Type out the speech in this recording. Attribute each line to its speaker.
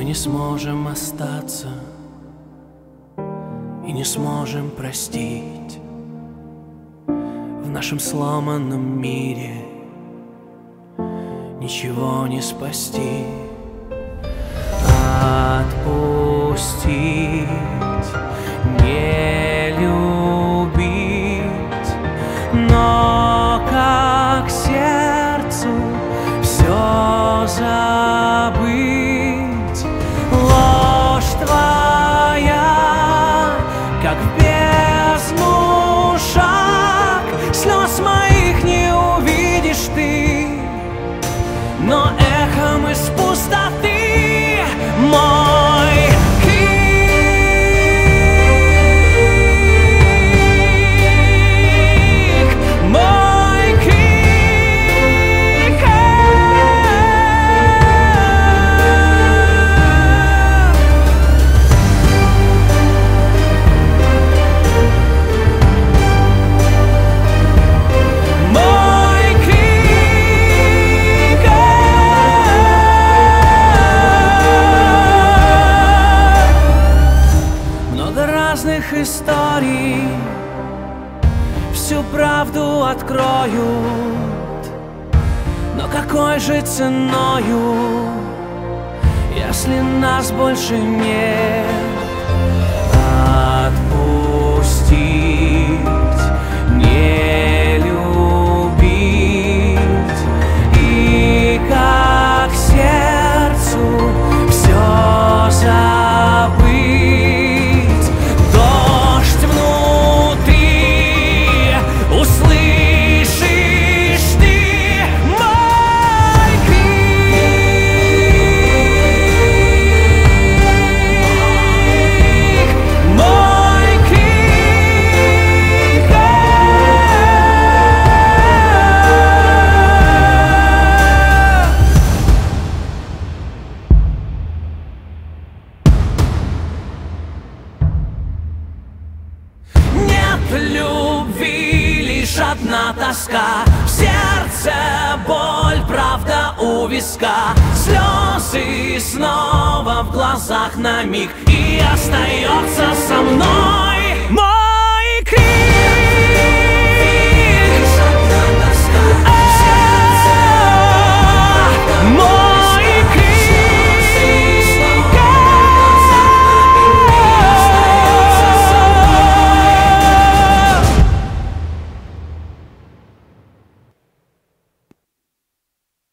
Speaker 1: не сможем остаться и не сможем простить. В нашем сломанном мире ничего не спасти. Отпустить, не любить, но как сердцу все забыть. Ложь твоя, как в бездну шаг, слез моих не увидишь ты, но эхом из пустоты мой крик, мой крик. Мой крик. Много разных историй всю правду откроют, но какой же ценою, если нас больше нет? Отпустить, не любить, и как сердцу все забыть. Дождь внутри услышишь ты мой крик, мой крик. Нет любви, лишь одна тоска, в сердце боль, правда у виска, слезы снова в глазах на миг, и остается со мной